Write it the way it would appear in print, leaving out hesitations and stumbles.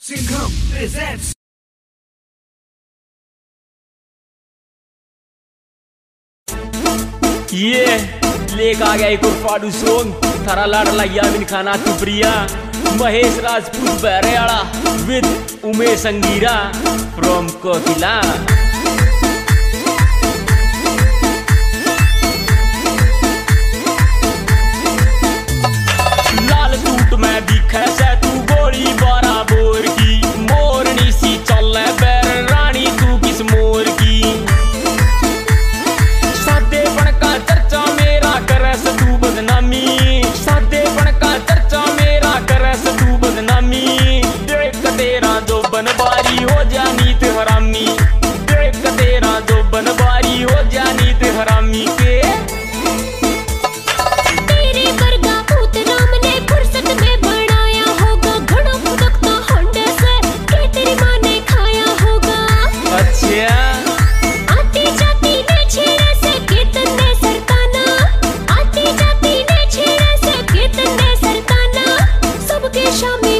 Singham presents. ये लेक आ गया एक और फाडू सॉन्ग थारा लाडला यामिन खाना चुपरिया महेश राजपूत बहरेवाला विद उमेश अंगीरा फ्रॉम कोकिला। लाल सूट में दिखे से तू गोली बारा बोर की मोरनी सी चल बैर रानी तू किस मोर की सादेपन का चर्चा मेरा करस तू बदनामी सादेपन का चर्चा मेरा करस तू बदनामी देख तेरा जो बनबारी हो जानी ते हरामी देख तेरा जो बनबारी हो जानी ते हरामी के show me